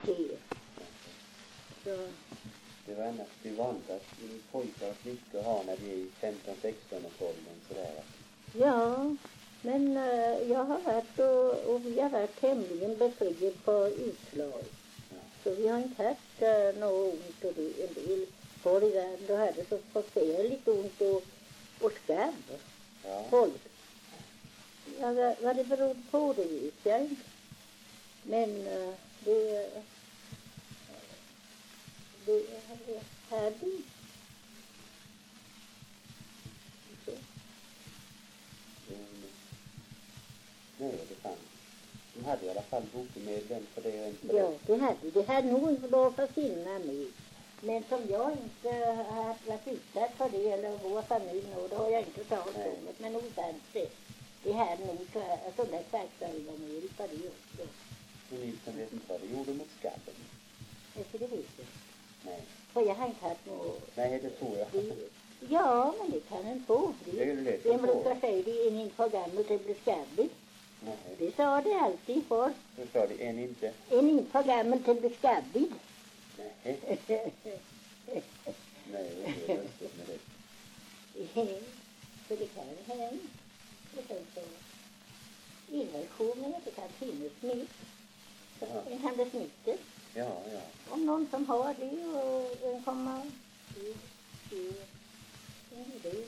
det. Så. Det var annars det vanligt att pojkar och flickor har när de är i 15-16 års åldern sådär. Ja, men jag har varit och vi har varit tämligen befriade på utslag. Ja. Så vi har inte haft något ont och det en del förr i världen. Då hade det så förfärligt ont och skabb. Ja. Folk. Ja, vad det berodde på det vet jag inte. Men det hade Nej, det fanns. De hade i alla fall botemedlen för det och inte. Ja, det hade nog inte lov att finna med. Men som jag inte har varit utsatt för det, eller vår familj nog, då har jag inte talat om det. Men nog sant det hade nog sån där kvacksalvamedel för det också. Men Nilsson vet inte vad det gjorde mot skabben. Så det vet jag. Nej. För jag har inte haft något. Nej, det tror jag. Ja, men det kan en få. Det är ju lätt det att få. brukar säga det är inte för gammal till att bli skabbig. Nej. Det sa det alltid för. Så sa det en inte. En inte för gammal till att bli skabbig. Nej. Nej, det är lustigt med det. Så det kan hända. Och sen så inversionen, det kan finnas smitt. En kan bli smittet. Ja. Om någon som har det och en kommer det.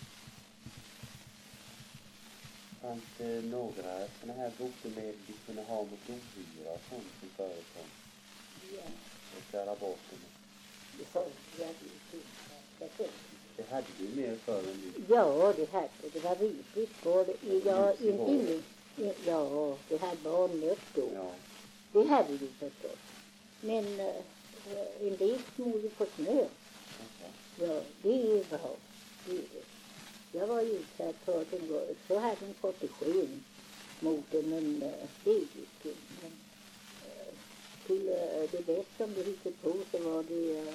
Fanns det några sådana här botemedel vi kunde ha mot ohyra och sånt som förekom? Ja. Och köra bort dem? Det sa jag inte. Det hade du mer för än nu. Ja, det hade. Det var riktigt både. Ja, det hade barnmött då. Ja. Det hade vi förstås. Men en del smorde på snö. Ja, det är bra. Jag var ju utsatt för att så hade den fått ett sken mot det, men det gick inte. Men till det bästa som det hittade på så var det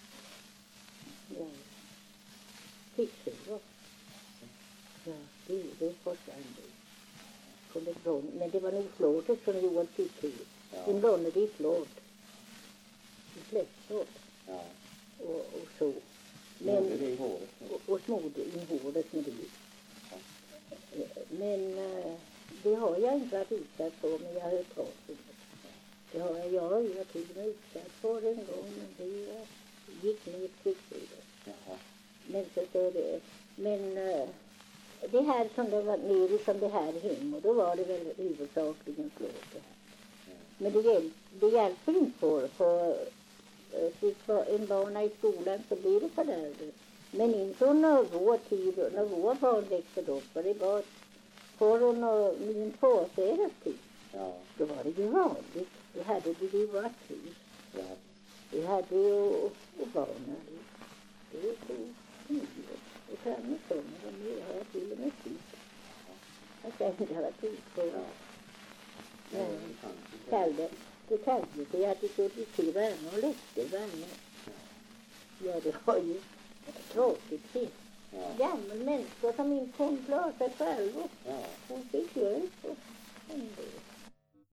kvicksilver. Ja, det försvann det. Men det var nog flådet som gjorde kvicksilver. Ja. Den lånade i flåd. I fläskflåd. Ja. Och så. Men, smorde det i håret? Och smorde i håret med det. Ja. Men det har jag inte varit utsatt för, men jag har hört talas om det. Det har jag till och med utsatt för en gång, men det gick ner kvicksilver. Jaha. Men så är det. Men det här som det var nere som det här hem, och då var det väl huvudsakligen flåt det här. Men det hjälper inte för en barn i skolan så blir det fördärvet. Men inte när vår tid, när vår barn växte upp, och det var för min tvåseras tid. Ja. Då var det ju vanligt. Då hade det ju varit tid. Ja. Vi hade ju barnen. Det är så smidigt. Och framme kommer de ju här till och med tid. Jag ska inte ha varit utgående. Ja. Det kallade det att det stod till värme och läckte värme. Ja, det var ju tråkigt sett. Ja. Gammal människor som inte kunde klara sig själva. Ja. Hon fick hjälp och